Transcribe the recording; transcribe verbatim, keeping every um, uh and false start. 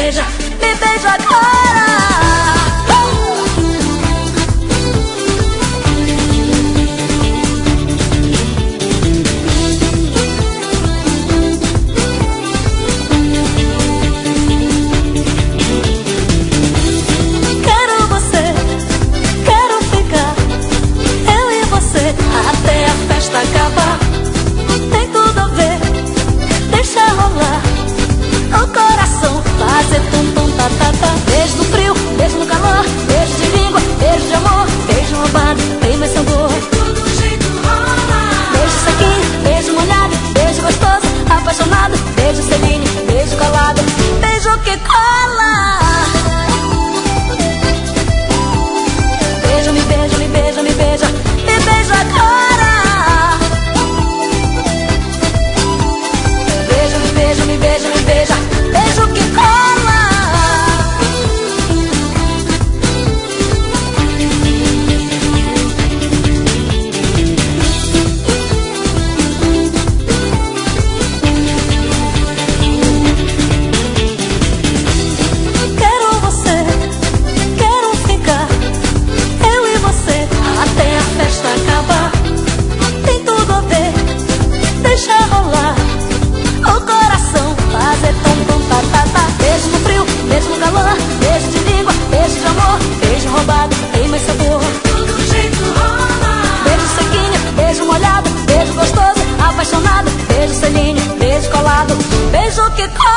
beija, me beija agora. Quero você, quero ficar, eu e você, até a festa acabar. Tem tudo a ver, deixa rolar o coração, fazer tum tum tá tá tá. Beijo no frio, beijo no calor, beijo de língua, beijo de amor, beijo roubado, tem mais sabor. Todo jeito rola. Beijo sequinho, beijo molhado, beijo gostoso, apaixonado, beijo selinho, beijo calado, beijo que cola. Beijo, me beija, me beija, me beija, me beija agora. Beijo, me beija, me beija, me beija, beijo que cola. Quero você, quero ficar, eu e você, até a festa acabar. Tem tudo a ver, deixa rolar o coração, fazer tom tom tá tá tá. Beijo no frio, beijo no calor, beijo de língua, beijo de amor, beijo roubado, tem mais sabor. Todo jeito rola. Beijo sequinho, beijo molhado, beijo gostoso, apaixonado, beijo selinho, beijo colado, beijo que cola.